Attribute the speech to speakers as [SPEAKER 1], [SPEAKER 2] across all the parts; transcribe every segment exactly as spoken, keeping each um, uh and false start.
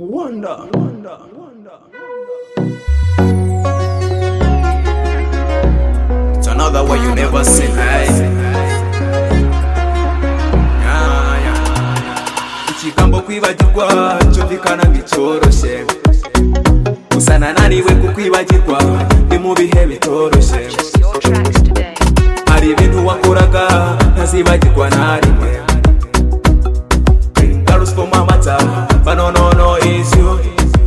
[SPEAKER 1] Wonder, wonder, wonder. It's another way you never seen, hey. Yeah, yeah. Ikigambo kwibagirwa cyumvikana nk'icyoroshye, gusa nananiwe kukwibagirwa ndi mu bihe bitoroshye. Hari ibintu wakoraga ntazibagirwa na rimwe. Girls for my matter, but no no no it's you.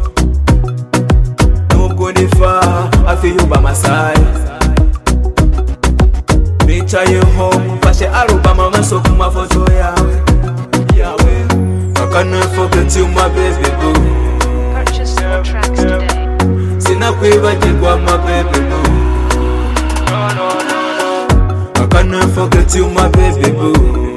[SPEAKER 1] No good if I feel you by my side. Picture you home, fashe album amaso ku mafoto yawe, yawe. I can't forget you my baby boo.
[SPEAKER 2] Purchase your tracks today.
[SPEAKER 1] Sinakwibagirwa my baby boo. No no no no. I can't forget you my baby boo.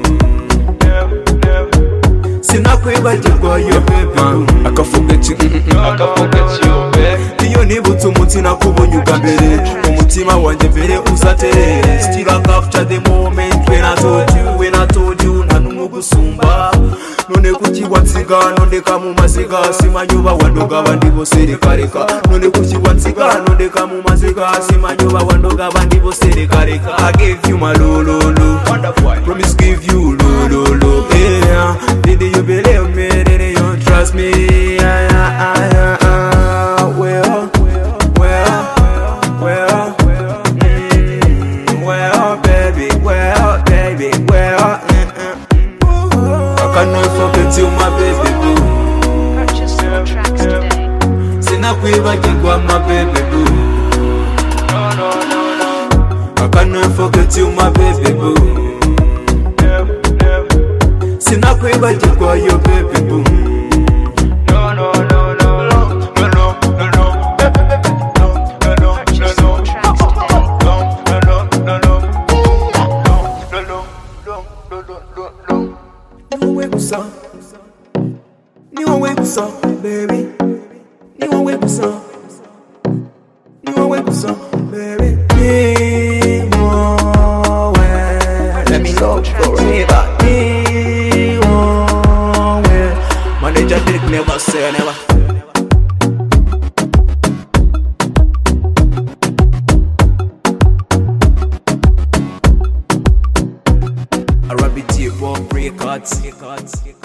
[SPEAKER 1] Sinakwibagirwa yo baby, I forget you, I forget you baby. Iyo nibutse umunsi nakubonye ubwambere, umutima wanjye mbere uzaterere. Still I capture the moment when I told you, when I told you nta numwe gusumba. None kuki wansiga nondeka mu maziga, simanyoba wandoga abandi bose reka reka. None kuki wansiga nondeka mu maziga, simanyoba wandoga abandi bose reka reka. I gave you my lo lo lo, promise give you lo lo lo. Yeah, did you believe me? Did you trust me? Yeah, yeah, yeah, yeah. Well, well, well, mm, well, baby, well, baby, well. I cannot forget you, my baby boo.
[SPEAKER 2] Purchase your tracks today.
[SPEAKER 1] Sinakwibagirwa my baby boo. No, no, no, no. I cannot forget you, my baby boo. Sinakwibagirwa yo baby boo. No, no, no, no, no, no, no, no, no.
[SPEAKER 2] Purchase your tracks today.
[SPEAKER 1] Niwe gusa, niwe gusa, baby. Niwe gusa, niwe gusa, baby. Niwe, let me love forever. Niwe, manager Dick never say never. Arabic J-pop records.